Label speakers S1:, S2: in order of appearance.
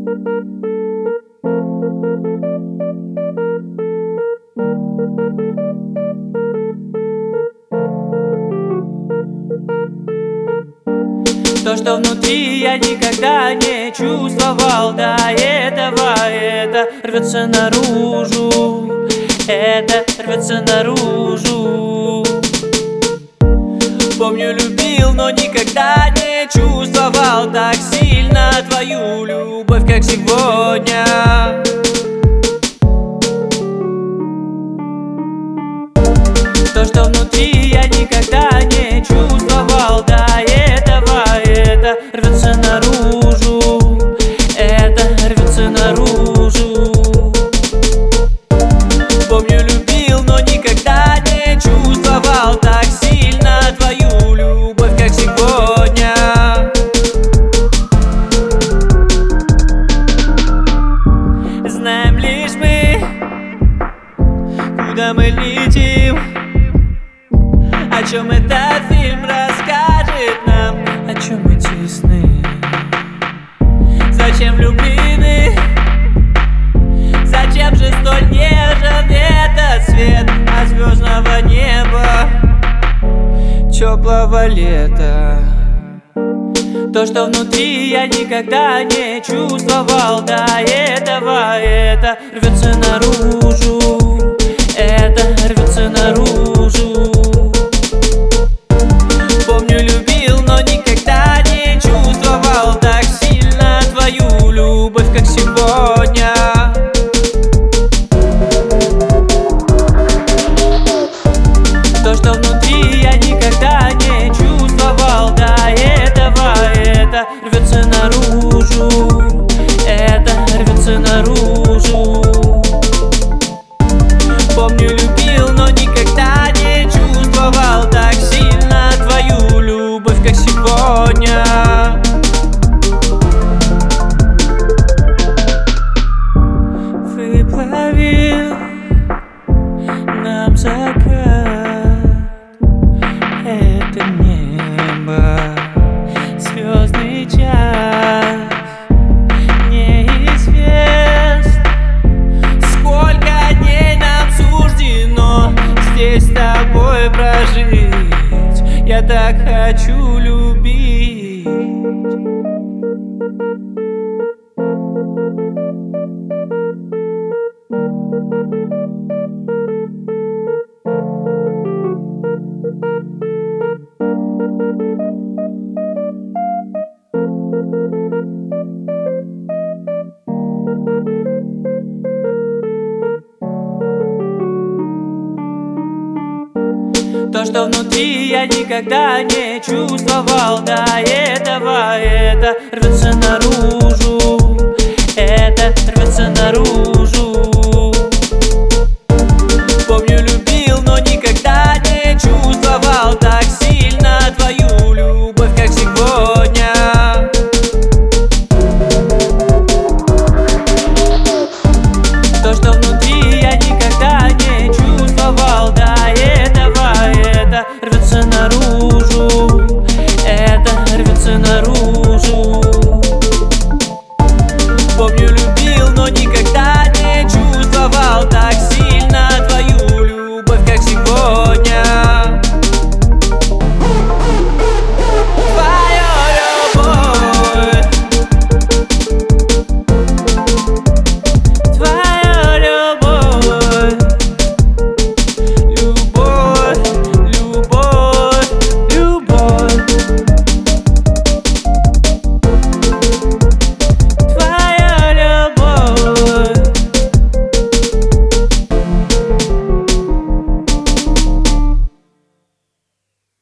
S1: То, что внутри я никогда не чувствовал до этого, это рвется наружу, это рвется наружу. Помню, любил, но никогда не чувствовал так сильно твою любовь, как сегодня. То, что внутри я никогда не чувствовал до этого, это рвется наружу, это рвется наружу. Помню, любил, но никогда не чувствовал так сильно твою любовь, как сегодня. Знаем лишь мы, куда мы летим, о чем этот фильм расскажет нам, о чем эти сны. Зачем влюблены? Зачем же столь нежен этот свет от звездного неба, теплого лета? То, что внутри я никогда не чувствовал до этого, это рвется наружу, это рвется наружу. Помню, любил, но никогда не чувствовал так сильно твою любовь, как сегодня. То, что внутри я никогда не чувствовал до этого, это рвется наружу, это рвется наружу. Помню, любил, но никогда не чувствовал так сильно твою любовь, как сегодня. Выплавил нам закат, это небо, звездный час. Неизвестно, сколько дней нам суждено здесь с тобой прожить. Я так хочу любить. То, что внутри я никогда не чувствовал до этого, это рвется наружу,